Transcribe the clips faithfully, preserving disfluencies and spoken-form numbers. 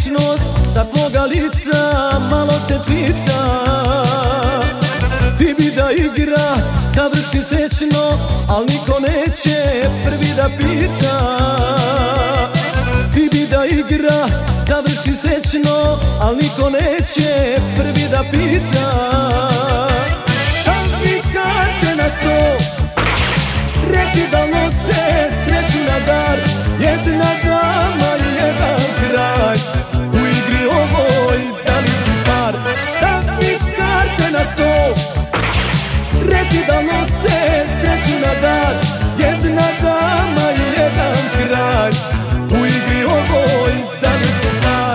vječnost sa tvoga lica malo se čita. Ti bi da igra završi srećno, al niko neće prvi da pita. Ti bi da igra završi srećno, al niko neće prvi da pita. Stavi karte na sto, reci da nose sreću na dar. Jedna dama i jedan kralj, u igri ovoj da li si par. Stavi karte na sto, reci da nose sreću na dar. Jedna dama i jedan kralj, u igri ovoj da li si par.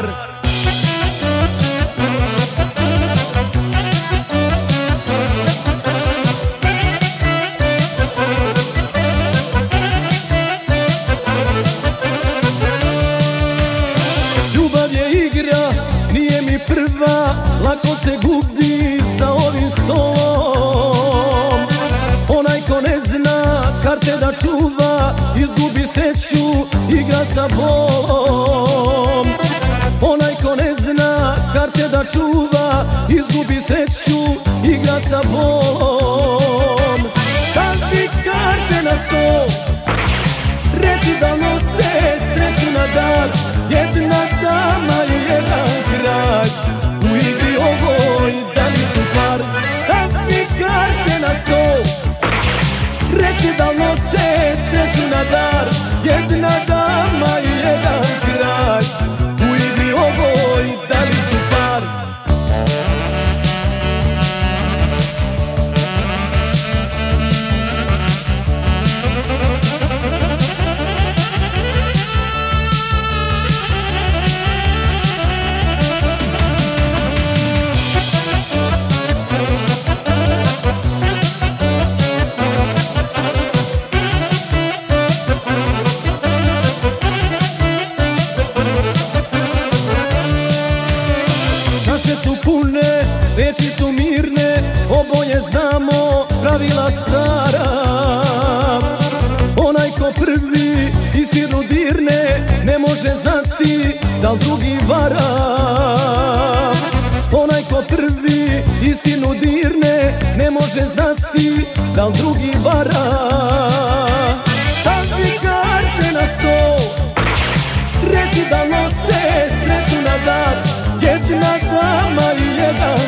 Nije mi prva, lako se gubi za ovim stolom. Onaj ko ne zna karte da čuva, izgubi sreću, igra sa bolom. Onaj ko ne zna karte da čuva, izgubi sreću, igra sa bolom. Stavi karte na sto, reci da nose sreću na dar. Jedna dama i jedan kralj, u igri ovoj da li su par. Stavi karte na sto, reci da nose sreću na dar. Jedna dama i jedan kralj, u igri ovoj da li su par. Čaše su pune, reči su mirne, oboje znamo pravila stara. Onaj ko prvi istinu dirne, ne može znati da li drugi vara. Onaj ko prvi istinu dirne, ne može znati da li drugi vara. Stavi karte na sto, reci da nose sreću na dar. Jedna dama i jedan